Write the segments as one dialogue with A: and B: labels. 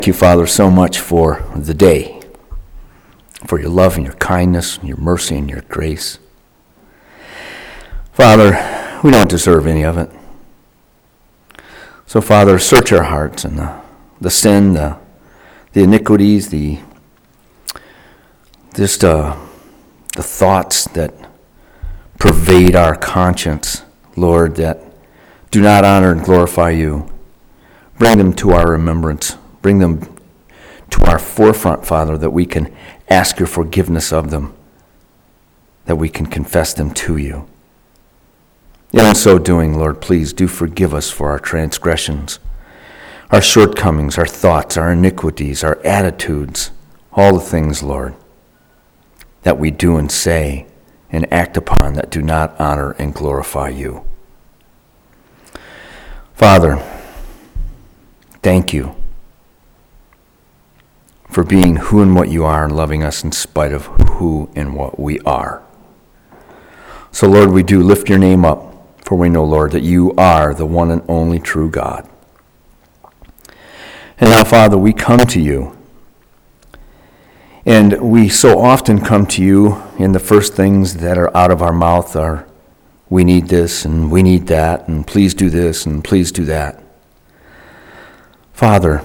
A: Thank you, Father, so much for the day, for your love and your kindness, and your mercy and your grace. Father, we don't deserve any of it. So, Father, search our hearts and the sin, the iniquities, the thoughts that pervade our conscience, Lord, that do not honor and glorify you. Bring them to our remembrance. Bring them to our forefront, Father, that we can ask your forgiveness of them, that we can confess them to you. And in so doing, Lord, please do forgive us for our transgressions, our shortcomings, our thoughts, our iniquities, our attitudes, all the things, Lord, that we do and say and act upon that do not honor and glorify you. Father, thank you for being who and what you are and loving us in spite of who and what we are. So, Lord, we do lift your name up, for we know, Lord, that you are the one and only true God. And now, Father, we come to you, and we so often come to you, and the first things that are out of our mouth are, we need this, and we need that, and please do this, and please do that. Father,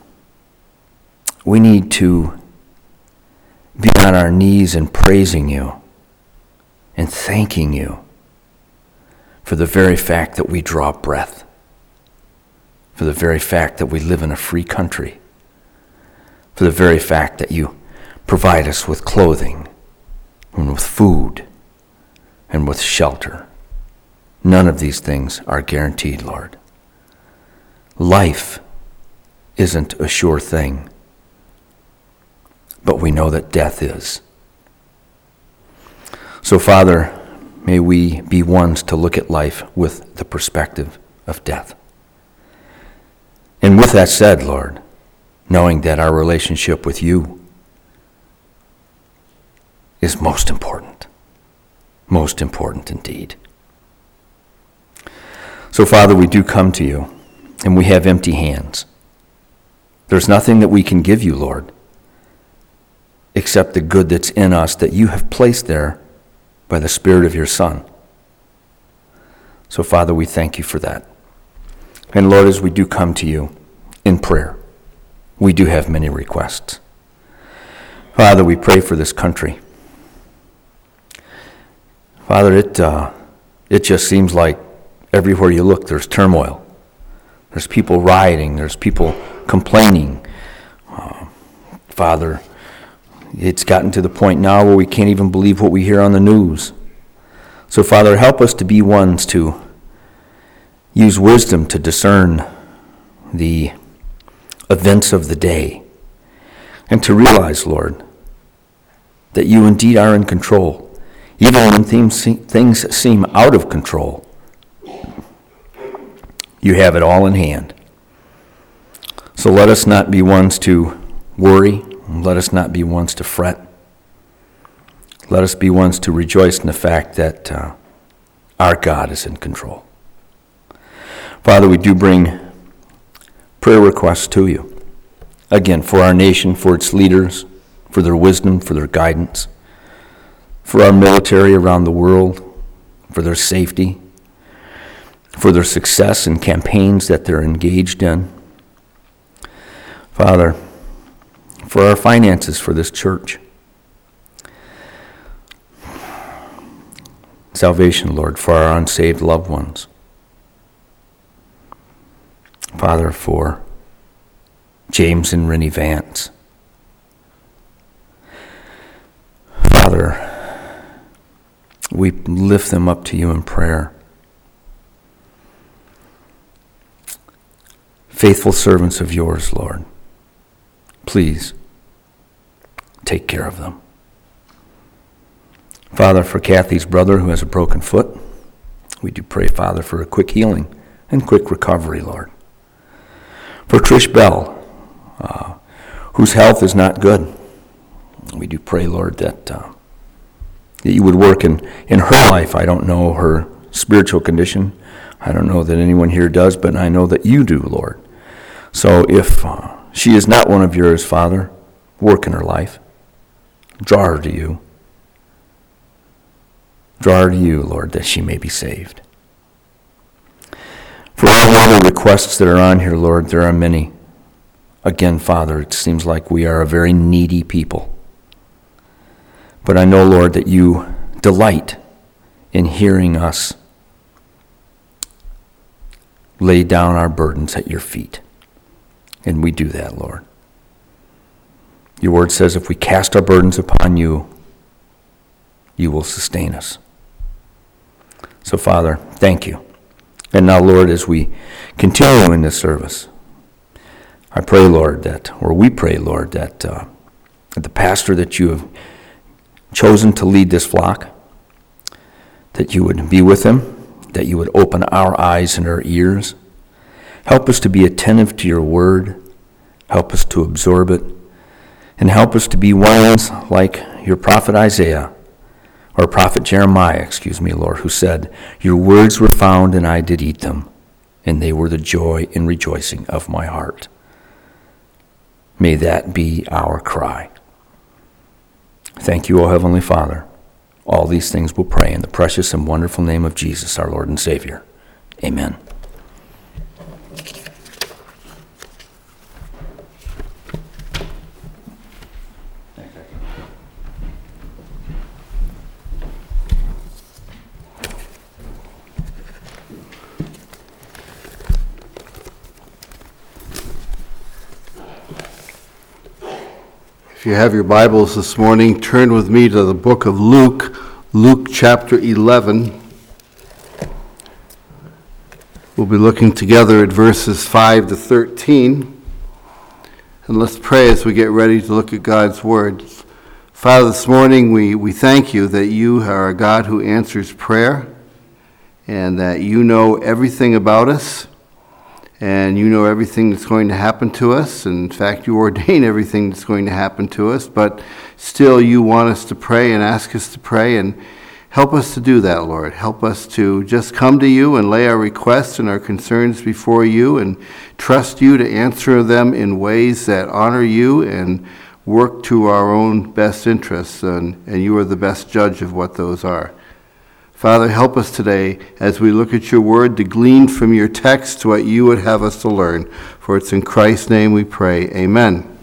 A: we need to be on our knees and praising you and thanking you for the very fact that we draw breath, for the very fact that we live in a free country, for the very fact that you provide us with clothing and with food and with shelter. None of these things are guaranteed, Lord. Life isn't a sure thing, but we know that death is. So, Father, may we be ones to look at life with the perspective of death. And with that said, Lord, knowing that our relationship with you is most important indeed. So, Father, we do come to you, and we have empty hands. There's nothing that we can give you, Lord, except the good that's in us that you have placed there by the Spirit of your Son. So, Father, we thank you for that. And, Lord, as we do come to you in prayer, we do have many requests. Father, we pray for this country. Father, it just seems like everywhere you look, there's turmoil. There's people rioting. There's people complaining. Father, it's gotten to the point now where we can't even believe what we hear on the news. So, Father, help us to be ones to use wisdom to discern the events of the day and to realize, Lord, that you indeed are in control. Even when things seem out of control, you have it all in hand. So let us not be ones to worry. Let us not be ones to fret. Let us be ones to rejoice in the fact that our God is in control. Father, we do bring prayer requests to you. Again, for our nation, for its leaders, for their wisdom, for their guidance, for our military around the world, for their safety, for their success in campaigns that they're engaged in. Father, for our finances for this church. Salvation, Lord, for our unsaved loved ones. Father, for James and Rennie Vance. Father, we lift them up to you in prayer. Faithful servants of yours, Lord, please take care of them. Father, for Kathy's brother who has a broken foot, we do pray, Father, for a quick healing and quick recovery, Lord. For Trish Bell, whose health is not good, we do pray, Lord, that you would work in her life. I don't know her spiritual condition. I don't know that anyone here does, but I know that you do, Lord. So if she is not one of yours, Father. Work in her life. Draw her to you. Draw her to you, Lord, that she may be saved. For all the other requests that are on here, Lord, there are many. Again, Father, it seems like we are a very needy people. But I know, Lord, that you delight in hearing us lay down our burdens at your feet. And we do that, Lord. Your word says if we cast our burdens upon you, you will sustain us. So, Father, thank you. And now, Lord, as we continue in this service, I pray, Lord, we pray, Lord, that the pastor that you have chosen to lead this flock, that you would be with him, that you would open our eyes and our ears. Help us to be attentive to your word. Help us to absorb it. And help us to be ones like your prophet Isaiah, or prophet Jeremiah, Lord, who said, your words were found and I did eat them, and they were the joy and rejoicing of my heart. May that be our cry. Thank you, O Heavenly Father. All these things we'll pray in the precious and wonderful name of Jesus, our Lord and Savior. Amen.
B: If you have your Bibles this morning, turn with me to the book of Luke, Luke chapter 11. We'll be looking together at verses 5 to 13. And let's pray as we get ready to look at God's word. Father, this morning we thank you that you are a God who answers prayer and that you know everything about us. And you know everything that's going to happen to us. And in fact, you ordain everything that's going to happen to us. But still, you want us to pray and ask us to pray. And help us to do that, Lord. Help us to just come to you and lay our requests and our concerns before you and trust you to answer them in ways that honor you and work to our own best interests. And you are the best judge of what those are. Father, help us today as we look at your word to glean from your text what you would have us to learn. For it's in Christ's name we pray. Amen.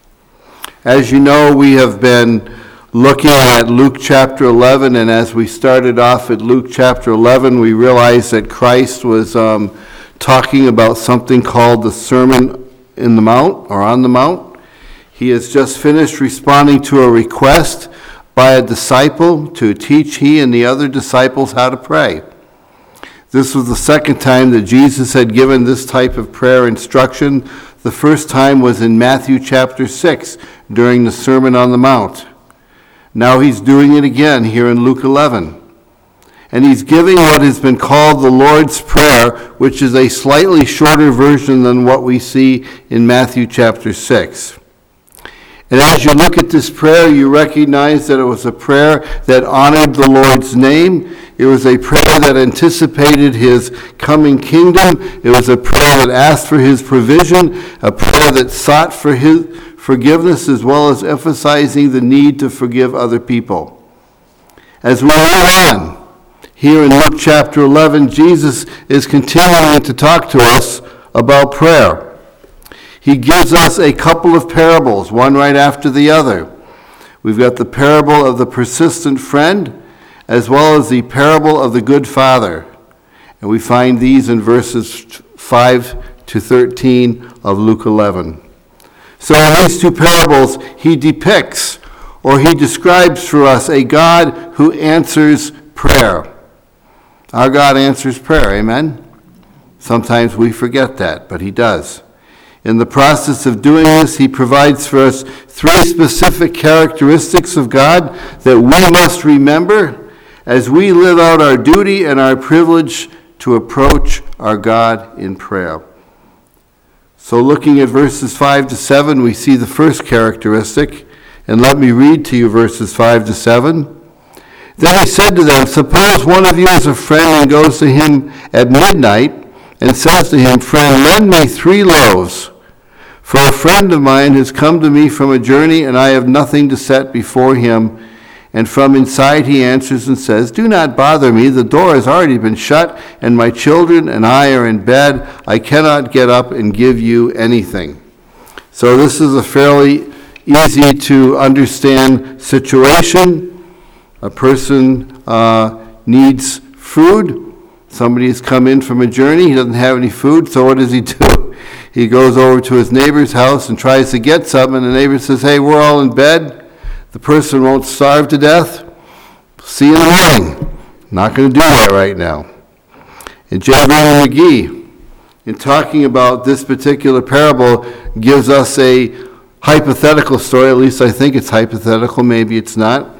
B: As you know, we have been looking at Luke chapter 11, and as we started off at Luke chapter 11, we realized that Christ was talking about something called the Sermon in the Mount, or on the Mount. He has just finished responding to a request by a disciple to teach he and the other disciples how to pray. This was the second time that Jesus had given this type of prayer instruction. The first time was in Matthew chapter 6 during the Sermon on the Mount. Now he's doing it again here in Luke 11. And he's giving what has been called the Lord's Prayer, which is a slightly shorter version than what we see in Matthew chapter 6. And as you look at this prayer, you recognize that it was a prayer that honored the Lord's name. It was a prayer that anticipated his coming kingdom. It was a prayer that asked for his provision, a prayer that sought for his forgiveness, as well as emphasizing the need to forgive other people. As we move on, here in Luke chapter 11, Jesus is continuing to talk to us about prayer. He gives us a couple of parables, one right after the other. We've got the parable of the persistent friend, as well as the parable of the good father. And we find these in verses 5 to 13 of Luke 11. So in these two parables, he depicts, or he describes for us, a God who answers prayer. Our God answers prayer, amen? Sometimes we forget that, but he does. In the process of doing this, he provides for us three specific characteristics of God that we must remember as we live out our duty and our privilege to approach our God in prayer. So looking at verses 5 to 7, we see the first characteristic. And let me read to you verses 5 to 7. Then he said to them, suppose one of you is a friend and goes to him at midnight and says to him, friend, lend me 3 loaves. For a friend of mine has come to me from a journey, and I have nothing to set before him. And from inside he answers and says, do not bother me. The door has already been shut, and my children and I are in bed. I cannot get up and give you anything. So this is a fairly easy to understand situation. A person needs food. Somebody has come in from a journey. He doesn't have any food, so what does he do? He goes over to his neighbor's house and tries to get some, and the neighbor says, hey, we're all in bed. The person won't starve to death. See you in the morning. Not going to do that right now. And J. Vernon McGee, in talking about this particular parable, gives us a hypothetical story. At least I think it's hypothetical. Maybe it's not.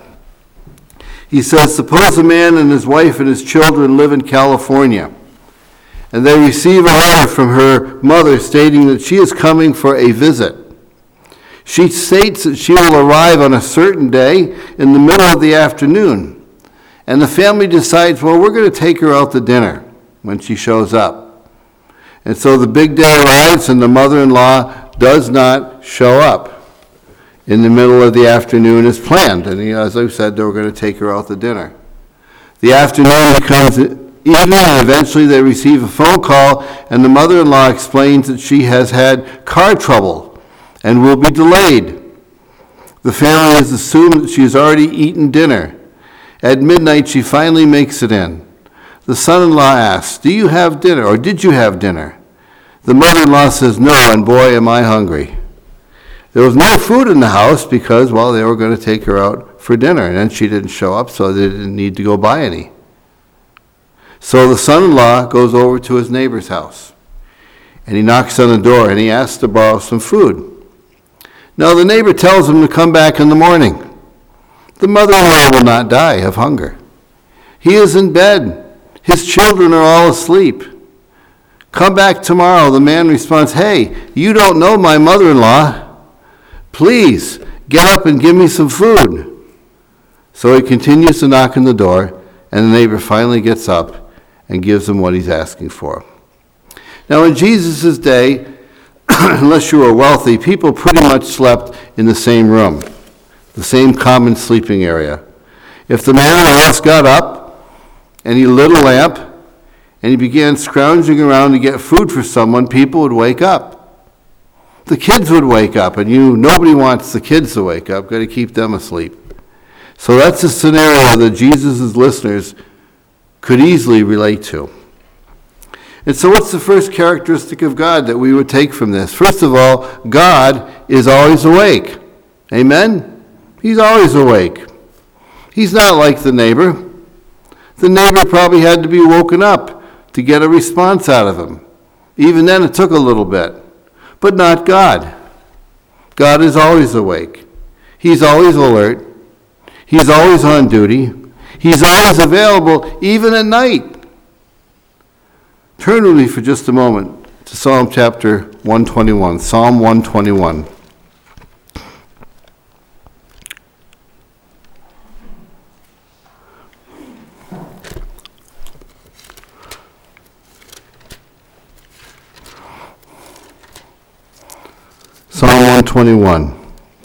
B: He says, suppose a man and his wife and his children live in California, and they receive a letter from her mother stating that she is coming for a visit. She states that she will arrive on a certain day in the middle of the afternoon. And the family decides, well, we're going to take her out to dinner when she shows up. And so the big day arrives, and the mother-in-law does not show up in the middle of the afternoon as planned. And as I said, they were going to take her out to dinner. The afternoon becomes evening, and eventually they receive a phone call, and the mother-in-law explains that she has had car trouble and will be delayed. The family has assumed that she has already eaten dinner. At midnight, she finally makes it in. The son-in-law asks, do you have dinner, or did you have dinner? The mother-in-law says, no, and boy, am I hungry. There was no food in the house because, well, they were going to take her out for dinner, and then she didn't show up, so they didn't need to go buy any. So the son-in-law goes over to his neighbor's house, and he knocks on the door, and he asks to borrow some food. Now the neighbor tells him to come back in the morning. The mother-in-law will not die of hunger. He is in bed. His children are all asleep. Come back tomorrow. The man responds, hey, you don't know my mother-in-law. Please, get up and give me some food. So he continues to knock on the door, and the neighbor finally gets up and gives him what he's asking for. Now in Jesus' day, unless you were wealthy, people pretty much slept in the same room, the same common sleeping area. If the man of the house got up and he lit a lamp and he began scrounging around to get food for someone, people would wake up. The kids would wake up, and nobody wants the kids to wake up. Got to keep them asleep. So that's a scenario that Jesus' listeners could easily relate to. And so what's the first characteristic of God that we would take from this? First of all, God is always awake. Amen? He's always awake. He's not like the neighbor. The neighbor probably had to be woken up to get a response out of him. Even then it took a little bit. But not God. God is always awake. He's always alert. He's always on duty. He's always available, even at night. Turn with me for just a moment to Psalm chapter 121. Psalm 121. Psalm 121,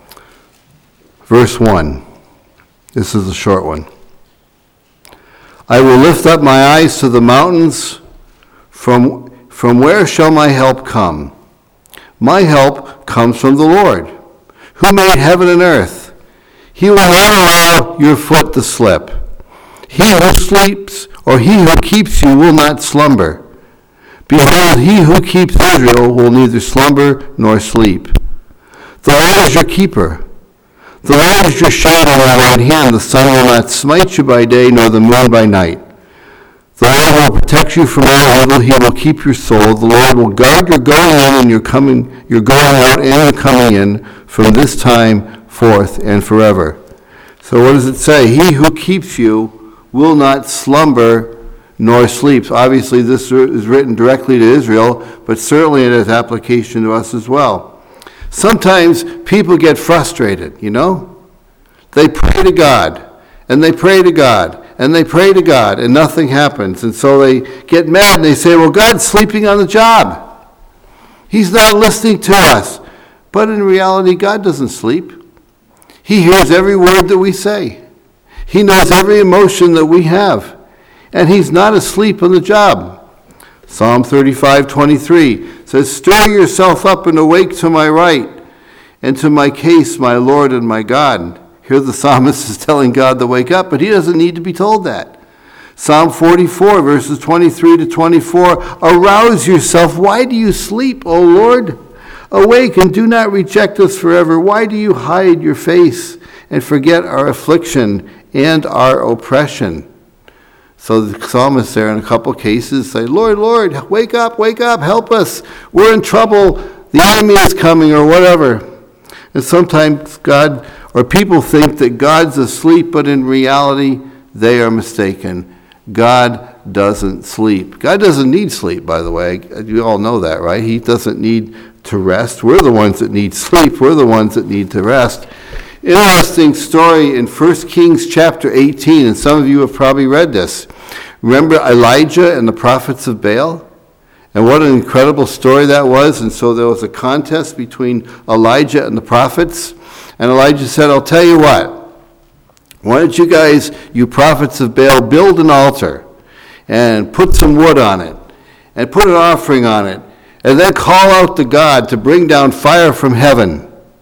B: verse 1. This is a short one. I will lift up my eyes to the mountains. From where shall my help come? My help comes from the Lord, who made heaven and earth. He will not allow your foot to slip. He who sleeps, or he who keeps you, will not slumber. Behold, he who keeps Israel will neither slumber nor sleep. The Lord is your keeper. The Lord is your shadow on your right hand. The sun will not smite you by day, nor the moon by night. The Lord will protect you from all evil. He will keep your soul. The Lord will guard your going in and your going out and your coming in from this time forth and forever. So what does it say? He who keeps you will not slumber nor sleep. So obviously this is written directly to Israel, but certainly it has application to us as well. Sometimes people get frustrated, They pray to God, and they pray to God, and they pray to God, and nothing happens. And so they get mad, and they say, well, God's sleeping on the job. He's not listening to us. But in reality, God doesn't sleep. He hears every word that we say. He knows every emotion that we have. And he's not asleep on the job. Psalm 35:23 says, "Stir yourself up and awake to my right, and to my case, my Lord and my God." Here the psalmist is telling God to wake up, but he doesn't need to be told that. Psalm 44, verses 23 to 24, "Arouse yourself. Why do you sleep, O Lord? Awake and do not reject us forever. Why do you hide your face and forget our affliction and our oppression?" So the psalmist there in a couple cases say, "Lord, Lord, wake up, help us. We're in trouble. The enemy is coming," or whatever. And sometimes God or people think that God's asleep, but in reality, they are mistaken. God doesn't sleep. God doesn't need sleep, by the way. You all know that, right? He doesn't need to rest. We're the ones that need sleep. We're the ones that need to rest. Interesting story in 1 Kings chapter 18, and some of you have probably read this. Remember Elijah and the prophets of Baal? And what an incredible story that was. And so there was a contest between Elijah and the prophets. And Elijah said, "I'll tell you what. Why don't you guys, you prophets of Baal, build an altar and put some wood on it and put an offering on it, and then call out to God to bring down fire from heaven.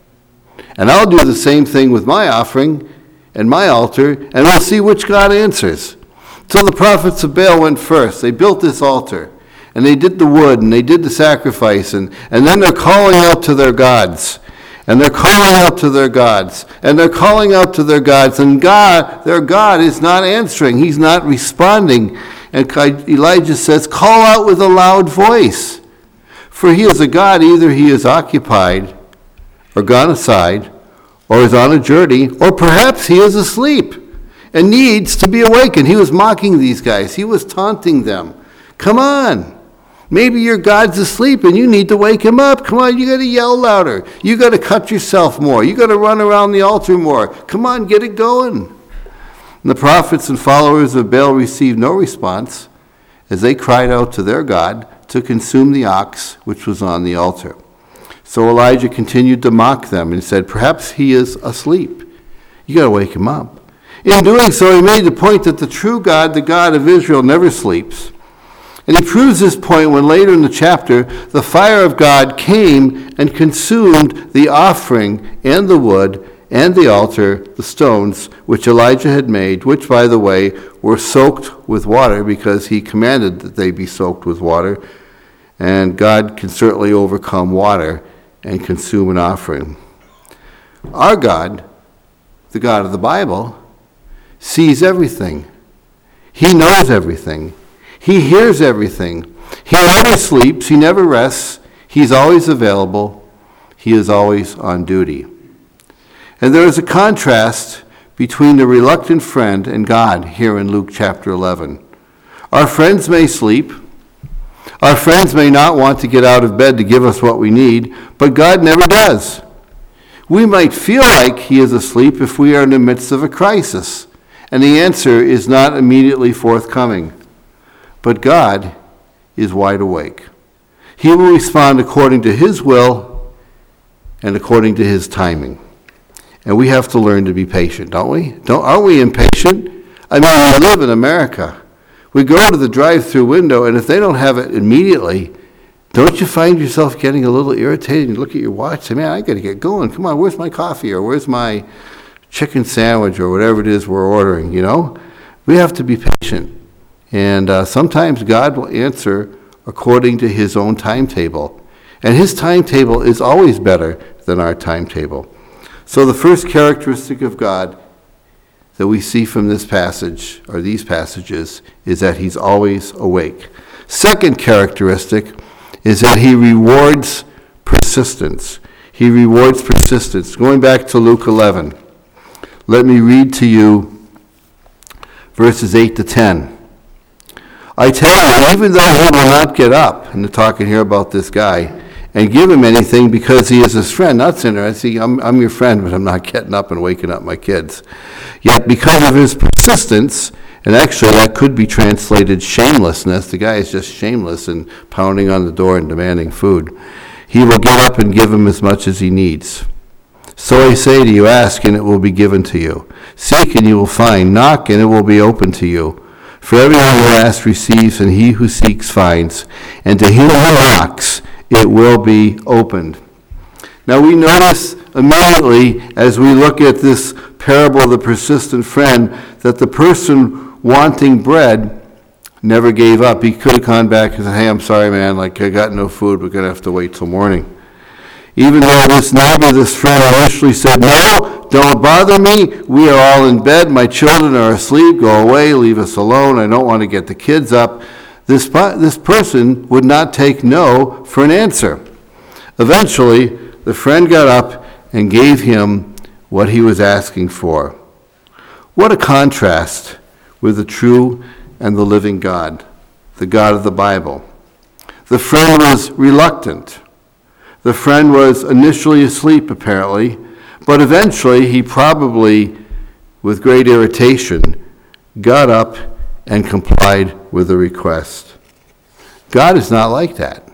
B: And I'll do the same thing with my offering and my altar, and we'll see which God answers." So the prophets of Baal went first. They built this altar, and they did the wood, and they did the sacrifice, and then they're calling out to their gods. And they're calling out to their gods, and they're calling out to their gods, and God, their God, is not answering. He's not responding. And Elijah says, "Call out with a loud voice. For he is a God, either he is occupied or gone aside, or is on a journey, or perhaps he is asleep and needs to be awakened." He was mocking these guys. He was taunting them. Come on. Maybe your God's asleep and you need to wake him up. Come on, you got to yell louder. You got to cut yourself more. You got to run around the altar more. Come on, get it going. And the prophets and followers of Baal received no response as they cried out to their God to consume the ox which was on the altar. So Elijah continued to mock them and said, "Perhaps he is asleep. You got to wake him up." In doing so, he made the point that the true God, the God of Israel, never sleeps. And he proves this point when later in the chapter, the fire of God came and consumed the offering and the wood and the altar, the stones, which Elijah had made, which, by the way, were soaked with water because he commanded that they be soaked with water. And God can certainly overcome water and consume an offering. Our God, the God of the Bible, sees everything. He knows everything. He hears everything. He never sleeps. He never rests. He's always available. He is always on duty. And there is a contrast between the reluctant friend and God here in Luke chapter 11. Our friends may sleep. Our friends may not want to get out of bed to give us what we need, but God never does. We might feel like he is asleep if we are in the midst of a crisis, and the answer is not immediately forthcoming. But God is wide awake. He will respond according to his will and according to his timing. And we have to learn to be patient, don't we? Aren't we impatient? I mean, we live in America. We go to the drive-through window, and if they don't have it immediately, don't you find yourself getting a little irritated? You look at your watch, say, "Man, I got to get going. Come on, where's my coffee? Or where's my chicken sandwich?" Or whatever it is we're ordering, you know? We have to be patient. And sometimes God will answer according to his own timetable. And his timetable is always better than our timetable. So the first characteristic of God that we see from this passage, or these passages, is that he's always awake. Second characteristic is that he rewards persistence. He rewards persistence. Going back to Luke 11, let me read to you verses 8 to 10. "I tell you, even though he will not get up," and they're talking here about this guy, "and give him anything because he is his friend," not sinner. I see, I'm your friend, but I'm not getting up and waking up my kids. "Yet because of his persistence," and actually that could be translated shamelessness, the guy is just shameless and pounding on the door and demanding food, he will get up and give him as much as he needs. So I say to you, ask and it will be given to you. Seek and you will find. Knock and it will be opened to you. For everyone who asks receives, and he who seeks finds. And to him who knocks it will be opened. Now we notice immediately as we look at this parable of the persistent friend that the person wanting bread never gave up. He could have gone back and said, hey, I'm sorry, man, I got no food. We're going to have to wait till morning. Even though this neighbor, this friend initially said, no, don't bother me. We are all in bed. My children are asleep. Go away. Leave us alone. I don't want to get the kids up. This person would not take no for an answer. Eventually, the friend got up and gave him what he was asking for. What a contrast with the true and the living God, the God of the Bible. The friend was reluctant. The friend was initially asleep, apparently, but eventually he probably, with great irritation, got up and complied with the request. God is not like that.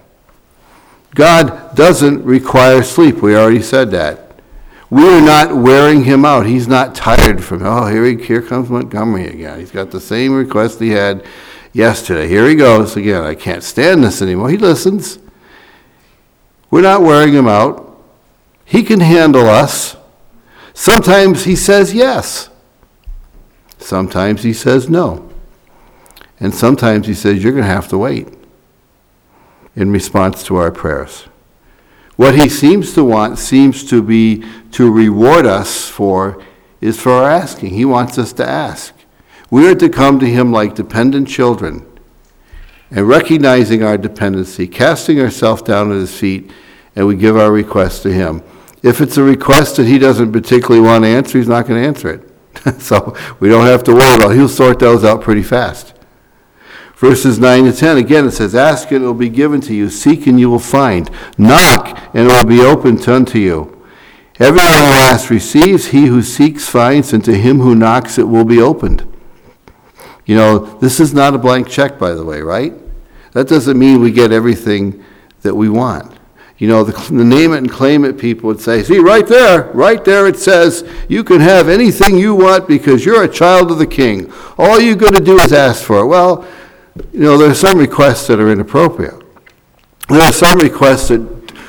B: God doesn't require sleep. We already said that. We are not wearing him out. He's not tired from, here comes Montgomery again. He's got the same request he had yesterday. Here he goes again. I can't stand this anymore. He listens. We're not wearing him out. He can handle us. Sometimes he says yes. Sometimes he says no. And sometimes he says, you're going to have to wait in response to our prayers. What he seems to want seems to be to reward us is for our asking. He wants us to ask. We are to come to him like dependent children and recognizing our dependency, casting ourselves down at his feet, and we give our request to him. If it's a request that he doesn't particularly want to answer, he's not going to answer it. So we don't have to worry about it. He'll sort those out pretty fast. Verses 9 to 10, again it says, ask and it will be given to you. Seek and you will find. Knock and it will be opened unto you. Everyone who asks receives. He who seeks finds. And to him who knocks it will be opened. You know, this is not a blank check, by the way, right? That doesn't mean we get everything that we want. You know, the name it and claim it people would say, see, right there it says, you can have anything you want because you're a child of the king. All you got to do is ask for it. Well, you know, there are some requests that are inappropriate. There are some requests that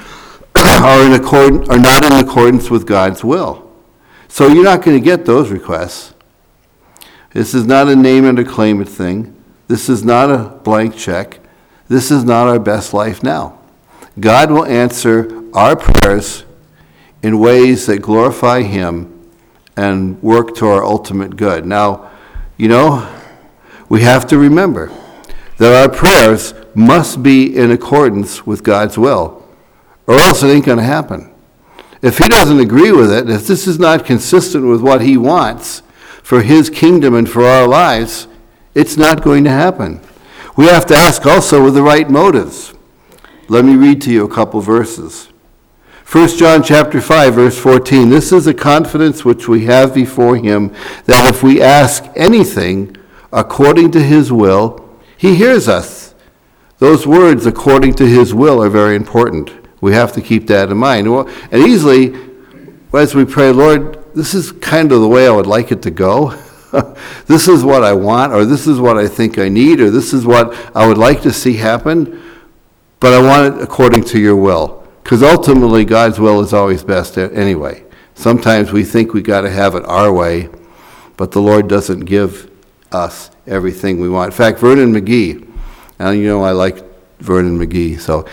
B: are not in accordance with God's will. So you're not going to get those requests. This is not a name and a claim it thing. This is not a blank check. This is not our best life now. God will answer our prayers in ways that glorify him and work to our ultimate good. Now, you know, we have to remember that our prayers must be in accordance with God's will, or else it ain't going to happen. If he doesn't agree with it, if this is not consistent with what he wants for his kingdom and for our lives, it's not going to happen. We have to ask also with the right motives. Let me read to you a couple verses. 1 John chapter 5, verse 14. This is a confidence which we have before him, that if we ask anything according to his will, he hears us. Those words, according to his will, are very important. We have to keep that in mind. And easily, as we pray, Lord, this is kind of the way I would like it to go. This is what I want, or this is what I think I need, or this is what I would like to see happen. But I want it according to your will. Because ultimately, God's will is always best anyway. Sometimes we think we got to have it our way, but the Lord doesn't give us everything we want. In fact, Vernon McGee, and you know I like Vernon McGee, so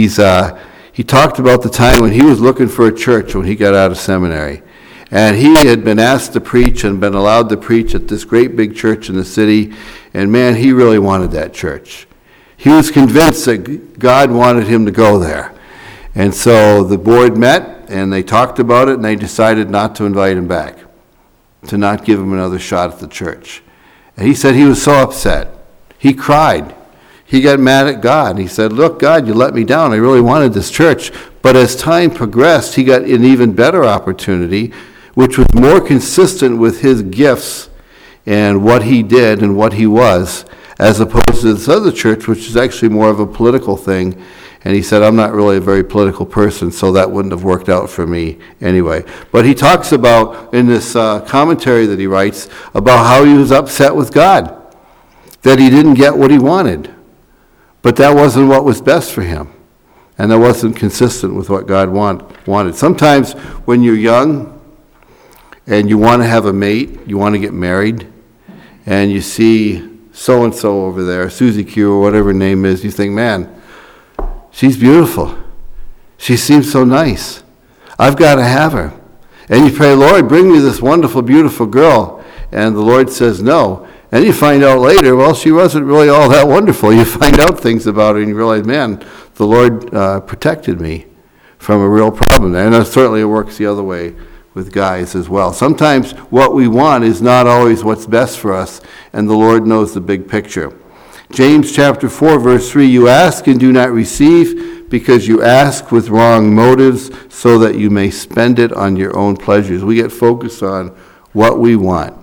B: he talked about the time when he was looking for a church when he got out of seminary. And he had been asked to preach and been allowed to preach at this great big church in the city, and man, he really wanted that church. He was convinced that God wanted him to go there. And so the board met, and they talked about it, and they decided not to invite him back, to not give him another shot at the church. And he said he was so upset. He cried. He got mad at God. He said, look, God, you let me down. I really wanted this church. But as time progressed, he got an even better opportunity, which was more consistent with his gifts and what he did and what he was, as opposed to this other church, which is actually more of a political thing. And he said, I'm not really a very political person, so that wouldn't have worked out for me anyway. But he talks about, in this commentary that he writes, about how he was upset with God, that he didn't get what he wanted. But that wasn't what was best for him. And that wasn't consistent with what God wanted. Sometimes when you're young and you want to have a mate, you want to get married, and you see so-and-so over there, Susie Q or whatever her name is, you think, man, she's beautiful. She seems so nice. I've got to have her. And you pray, Lord, bring me this wonderful, beautiful girl. And the Lord says no. And you find out later, well, she wasn't really all that wonderful. You find out things about her and you realize, man, the Lord protected me from a real problem. And certainly it works the other way with guys as well. Sometimes what we want is not always what's best for us, and the Lord knows the big picture. James chapter 4, verse 3, you ask and do not receive because you ask with wrong motives so that you may spend it on your own pleasures. We get focused on what we want,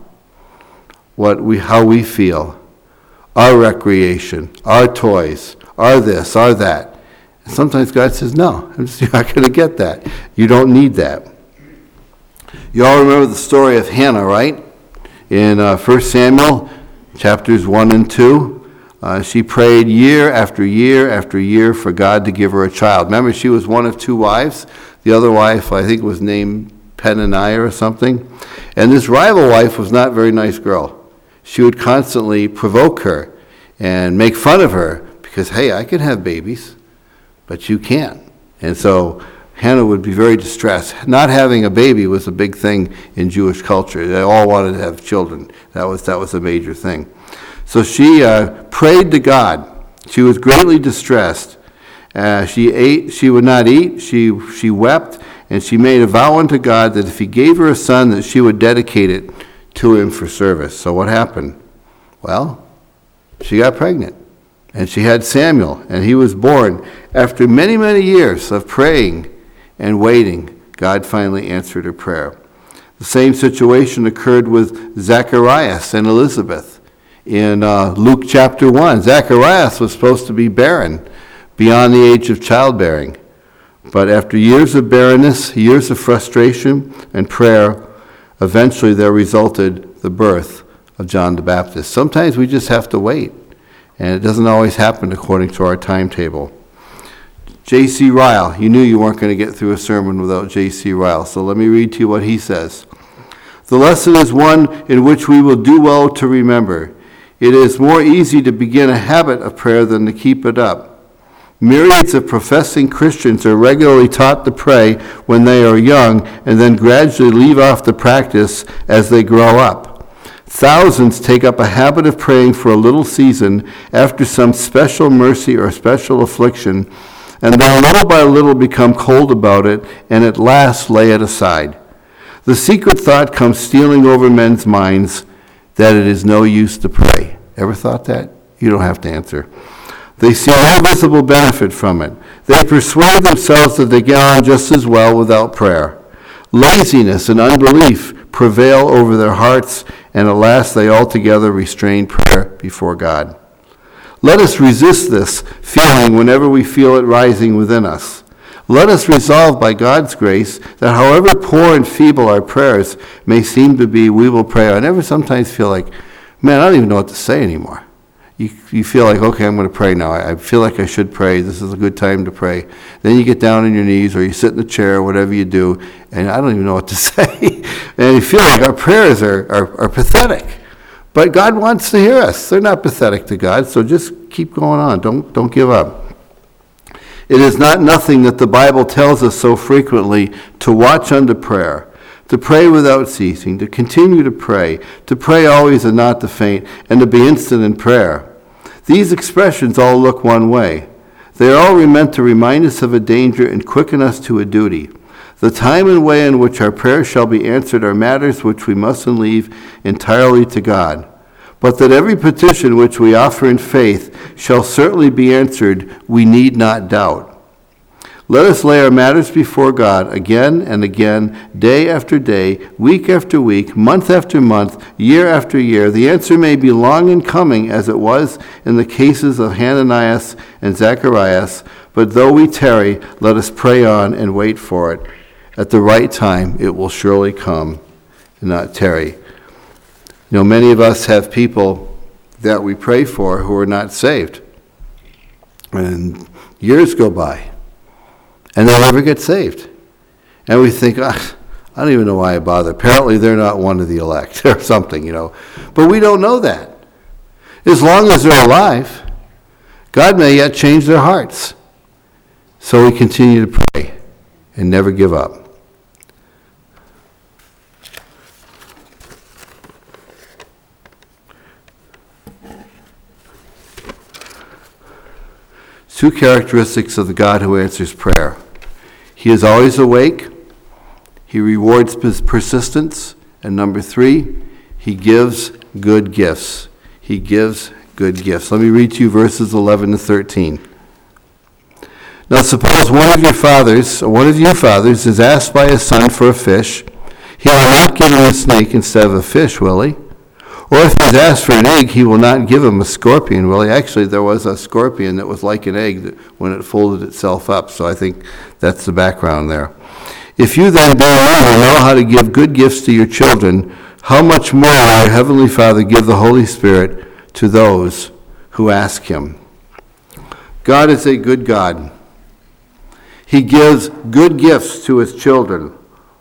B: how we feel, our recreation, our toys, our this, our that. And sometimes God says, no, you're not going to get that. You don't need that. You all remember the story of Hannah, right? In 1 Samuel chapters 1 and 2. She prayed year after year after year for God to give her a child. Remember, she was one of two wives. The other wife, I think, was named Peninnah or something. And this rival wife was not a very nice girl. She would constantly provoke her and make fun of her because, hey, I can have babies, but you can't. And so Hannah would be very distressed. Not having a baby was a big thing in Jewish culture. They all wanted to have children. That was a major thing. So she prayed to God. She was greatly distressed. She would not eat. She wept, and she made a vow unto God that if he gave her a son, that she would dedicate it to him for service. So what happened? Well, she got pregnant, and she had Samuel, and he was born. After many, many years of praying and waiting, God finally answered her prayer. The same situation occurred with Zacharias and Elizabeth. In Luke chapter 1, Zacharias was supposed to be barren, beyond the age of childbearing. But after years of barrenness, years of frustration and prayer, eventually there resulted the birth of John the Baptist. Sometimes we just have to wait, and it doesn't always happen according to our timetable. J.C. Ryle, you knew you weren't going to get through a sermon without J.C. Ryle, so let me read to you what he says. The lesson is one in which we will do well to remember. It is more easy to begin a habit of prayer than to keep it up. Myriads of professing Christians are regularly taught to pray when they are young and then gradually leave off the practice as they grow up. Thousands take up a habit of praying for a little season after some special mercy or special affliction, and then little by little become cold about it and at last lay it aside. The secret thought comes stealing over men's minds that it is no use to pray. Ever thought that? You don't have to answer. They see no visible benefit from it. They persuade themselves that they get on just as well without prayer. Laziness and unbelief prevail over their hearts, and at last they altogether restrain prayer before God. Let us resist this feeling whenever we feel it rising within us. Let us resolve by God's grace that however poor and feeble our prayers may seem to be, we will pray. I never sometimes feel like, man, I don't even know what to say anymore. You feel like, okay, I'm going to pray now. I feel like I should pray. This is a good time to pray. Then you get down on your knees or you sit in the chair, whatever you do, and I don't even know what to say. And you feel like our prayers are pathetic. But God wants to hear us. They're not pathetic to God, so just keep going on. Don't give up. It is not nothing that the Bible tells us so frequently to watch unto prayer, to pray without ceasing, to continue to pray always and not to faint, and to be instant in prayer. These expressions all look one way. They are all meant to remind us of a danger and quicken us to a duty. The time and way in which our prayers shall be answered are matters which we mustn't leave entirely to God. But that every petition which we offer in faith shall certainly be answered, we need not doubt. Let us lay our matters before God again and again, day after day, week after week, month after month, year after year. The answer may be long in coming, as it was in the cases of Hananias and Zacharias, But though we tarry, let us pray on and wait for it. At the right time, it will surely come and not tarry. You know, many of us have people that we pray for who are not saved. And years go by, and they never get saved. And we think, I don't even know why I bother. Apparently they're not one of the elect or something, But we don't know that. As long as they're alive, God may yet change their hearts. So we continue to pray and never give up. Two characteristics of the God who answers prayer. He is always awake. He rewards persistence. And number 3, he gives good gifts. He gives good gifts. Let me read to you verses 11 to 13. Now suppose one of you fathers is asked by his son for a fish. He will not give him a snake instead of a fish, will he? Or if he's asked for an egg, he will not give him a scorpion, will he? Actually, there was a scorpion that was like an egg when it folded itself up, so I think that's the background there. If you then, being evil, know how to give good gifts to your children, how much more will your heavenly Father give the Holy Spirit to those who ask him? God is a good God. He gives good gifts to his children.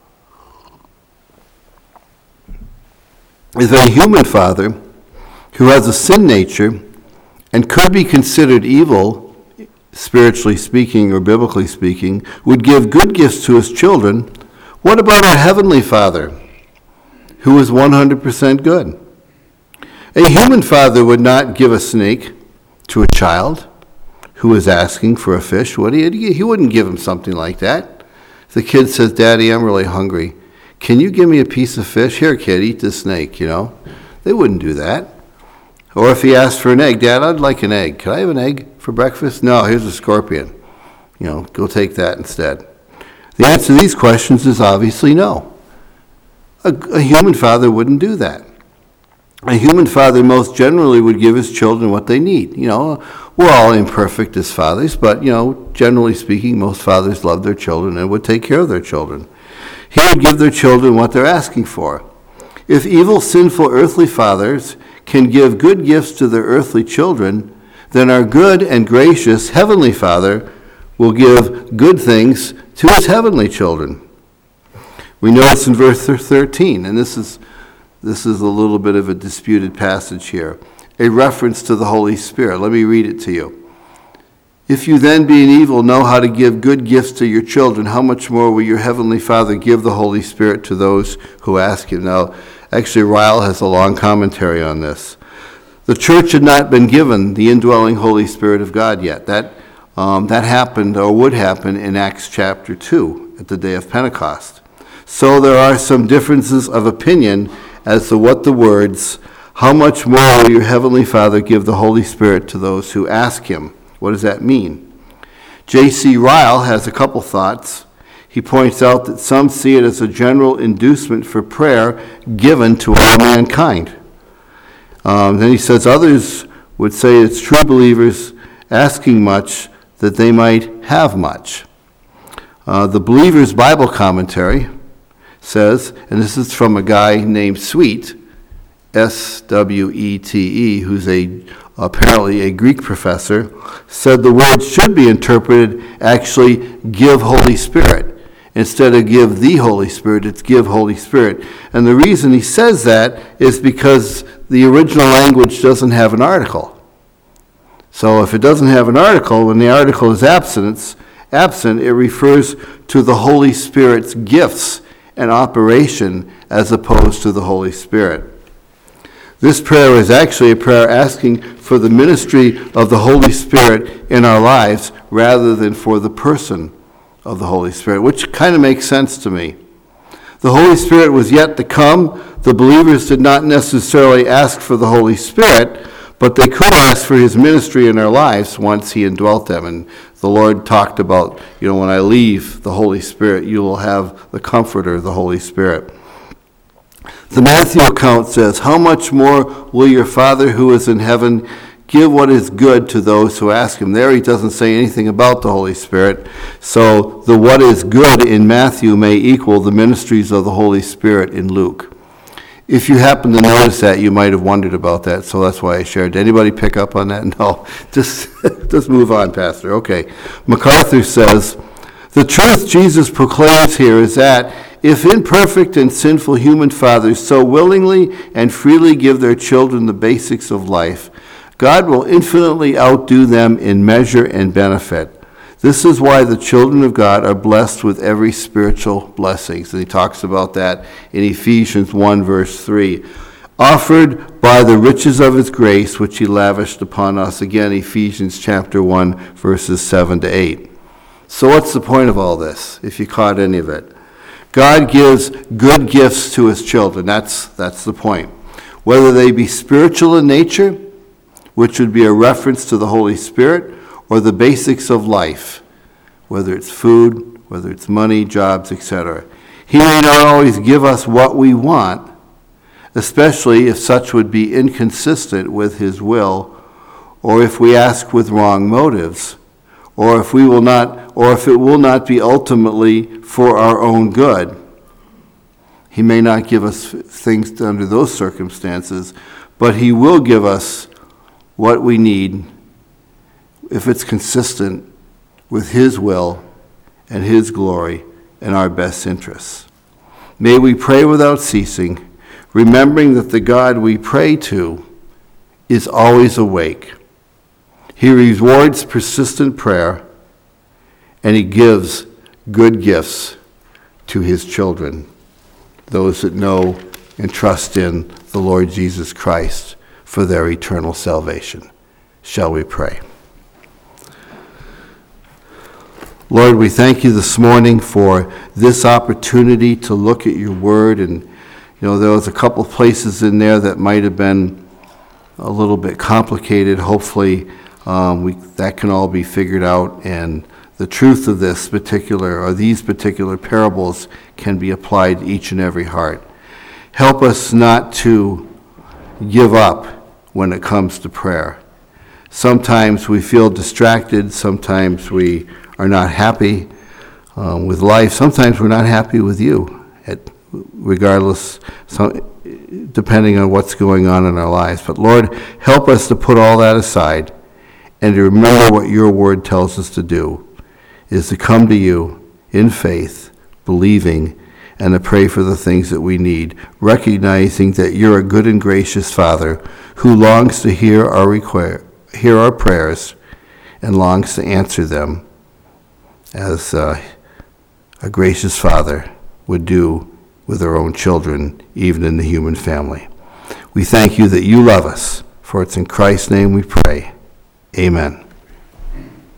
B: If a human father who has a sin nature and could be considered evil, spiritually speaking or biblically speaking, would give good gifts to his children, what about our Heavenly Father, who is 100% good? A human father would not give a snake to a child who is asking for a fish, would he? He wouldn't give him something like that. If the kid says, "Daddy, I'm really hungry. Can you give me a piece of fish? Here, kid, eat this snake," They wouldn't do that. Or if he asked for an egg, "Dad, I'd like an egg. Can I have an egg for breakfast?" "No, here's a scorpion. Go take that instead." The answer to these questions is obviously no. A human father wouldn't do that. A human father most generally would give his children what they need. We're all imperfect as fathers, but, generally speaking, most fathers love their children and would take care of their children. He would give their children what they're asking for. If evil, sinful, earthly fathers can give good gifts to their earthly children, then our good and gracious Heavenly Father will give good things to his heavenly children. We know it's in verse 13, and this is a little bit of a disputed passage here, a reference to the Holy Spirit. Let me read it to you. If you then, being evil, know how to give good gifts to your children, how much more will your Heavenly Father give the Holy Spirit to those who ask him? Now, actually, Ryle has a long commentary on this. The church had not been given the indwelling Holy Spirit of God yet. That happened, or would happen, in Acts chapter 2, at the day of Pentecost. So there are some differences of opinion as to what the words, "How much more will your Heavenly Father give the Holy Spirit to those who ask him?" What does that mean? J.C. Ryle has a couple thoughts. He points out that some see it as a general inducement for prayer given to all mankind. Then he says others would say it's true believers asking much that they might have much. The Believer's Bible Commentary says, and this is from a guy named Sweet, S-W-E-T-E, who's apparently a Greek professor, said the word should be interpreted actually give Holy Spirit. Instead of give the Holy Spirit, it's give Holy Spirit. And the reason he says that is because the original language doesn't have an article. So if it doesn't have an article, when the article is absent, it refers to the Holy Spirit's gifts and operation as opposed to the Holy Spirit. This prayer is actually a prayer asking for the ministry of the Holy Spirit in our lives rather than for the person of the Holy Spirit, which kind of makes sense to me. The Holy Spirit was yet to come. The believers did not necessarily ask for the Holy Spirit, but they could ask for his ministry in their lives once he indwelt them. And the Lord talked about, when I leave the Holy Spirit, you will have the Comforter, the Holy Spirit. The Matthew account says, "How much more will your Father who is in heaven give what is good to those who ask him. There he doesn't say anything about the Holy Spirit. So the what is good in Matthew may equal the ministries of the Holy Spirit in Luke. If you happen to notice that, you might have wondered about that, so that's why I shared. Did anybody pick up on that? No. Just move on, Pastor. Okay. MacArthur says, the truth Jesus proclaims here is that if imperfect and sinful human fathers so willingly and freely give their children the basics of life, God will infinitely outdo them in measure and benefit. This is why the children of God are blessed with every spiritual blessing. And he talks about that in Ephesians 1, verse 3. Offered by the riches of his grace, which he lavished upon us. Again, Ephesians chapter 1, verses 7 to 8. So what's the point of all this, if you caught any of it? God gives good gifts to his children. That's the point. Whether they be spiritual in nature, which would be a reference to the Holy Spirit, or the basics of life, whether it's food, whether it's money, jobs, etc. He may not always give us what we want, especially if such would be inconsistent with his will, or if we ask with wrong motives, or if it will not be ultimately for our own good. He may not give us things under those circumstances, but he will give us what we need if it's consistent with his will and his glory and our best interests. May we pray without ceasing, remembering that the God we pray to is always awake. He rewards persistent prayer, and he gives good gifts to his children, those that know and trust in the Lord Jesus Christ for their eternal salvation. Shall we pray? Lord, we thank you this morning for this opportunity to look at your word. And, there was a couple places in there that might have been a little bit complicated. Hopefully, that can all be figured out, and the truth of these particular parables can be applied to each and every heart. Help us not to give up when it comes to prayer. Sometimes we feel distracted. Sometimes we are not happy with life. Sometimes we're not happy with you, depending on what's going on in our lives. But Lord, help us to put all that aside and to remember what your word tells us to do, is to come to you in faith, believing, and to pray for the things that we need, recognizing that you're a good and gracious Father who longs to hear our prayers and longs to answer them as a gracious Father would do with our own children, even in the human family. We thank you that you love us, for it's in Christ's name we pray. Amen.